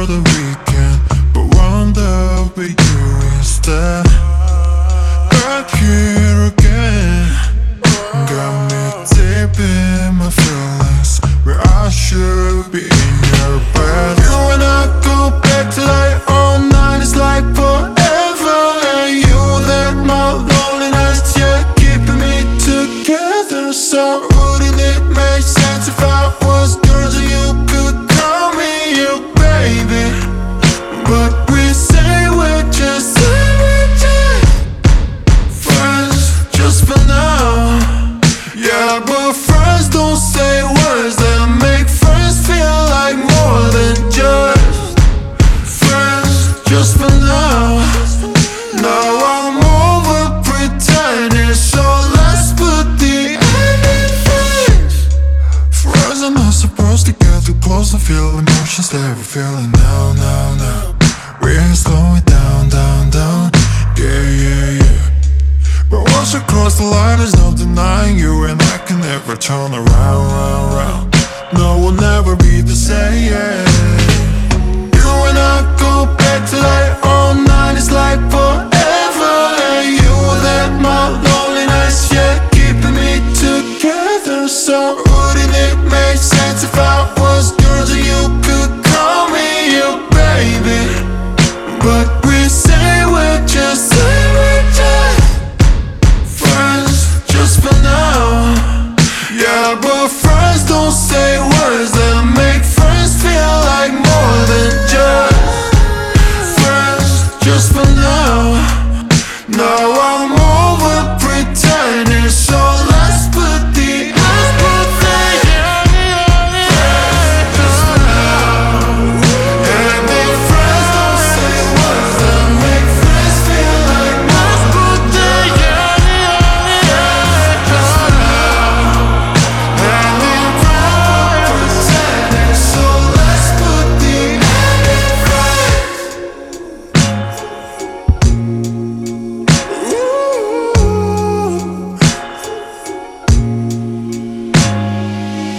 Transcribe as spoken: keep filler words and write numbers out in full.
for the weekend, but wound up with you instead. Back here again, got me deep in my feelings, where I should be in your bed. You and I go back to like all night, it's like forever. And you let my loneliness, yeah, keeping me together. So wouldn't it make sense if I was yours and you could call me your baby? But we say we're just friends, just for now. Yeah, but friends don't say words that make friends feel like more than just friends, just for now. Now I'm over pretending, so let's put the end in friends. Friends are not supposed to get too close to feel emotions that we're feeling now, now, now. We're slowing down, down, down, yeah, yeah, yeah. But once we cross the line, there's no denying you, and I can never turn around, round, round. No, we'll never be the same, yeah.